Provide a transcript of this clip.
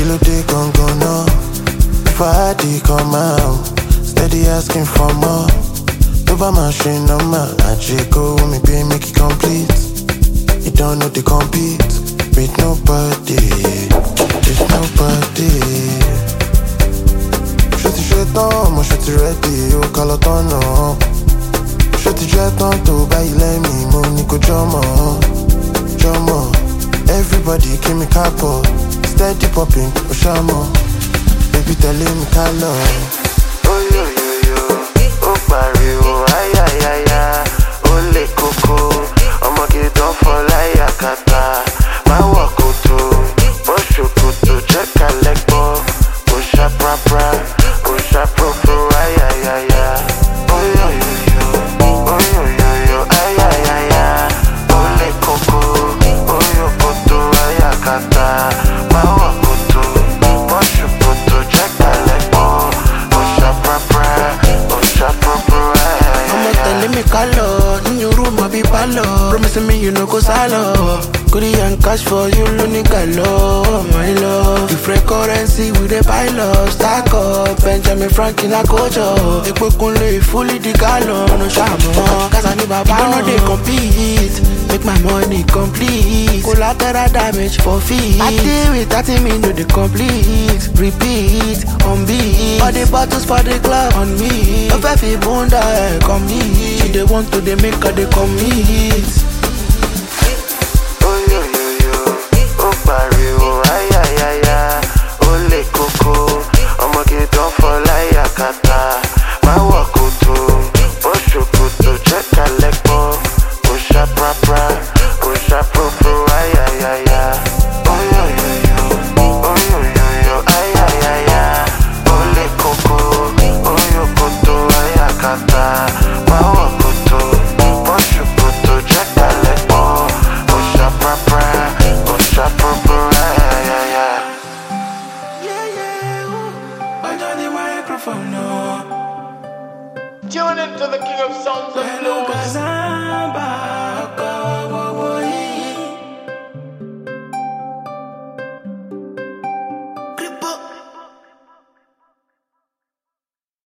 Kilo day gon' go no. If I had to come out, steady asking for more. Over my machine number, I go with me pay make it complete. You don't know they compete with nobody. With nobody. Shoti shetan, mo shoti ready, o kalotono. Shoti jeton to buy me, mo ni ko jomo, jomo. Everybody give me capo, steady popping, oshamo. Baby telling me color. Oh yo yo yo, oh pariwo, ay ay ay ay. Ole koko, I'ma get done for like yakata. My walk to, push you to check a leg ball. Push up pra, push up pro, ay ay ay ay. Oh yo yo yo, oh yo yo yo, ay ay ay ay. Ole koko, oh yo koto, ay yakata. My walk to, push you to check a leg ball. Push up pra, push up pro, ay ay ay. I'ma tell me color, in your room I be palo. Promising me you no go salo. Korean cash for you, Lunica love, my love. Different currency with a pile stack up. Benjamin Franklin a kojo. Ekwe kunle fully the gallon, no shamo. Cause I need my power, no they compete. Make my money complete. Collateral damage for fees. I deal with 30 minutes, the complete. Repeat, on beat. All the bottles for the club on me. If I feel bunda, come me. She they want to, they make her, they commit. Pariwo, ay ay ay ay. Ole koko, I'ma get done for like yakata. My walk to, push you to check a leg ball. Push up pra, push up pro, ay ay ay ay. Oh yo yo yo, oh yo yo yo, ay ay ay ay. Ole koko, oh yo koto, ay yakata. My walk to, push you to check a leg ball. Push up pra, push up pro. Tune into the King of Sounds of Blues.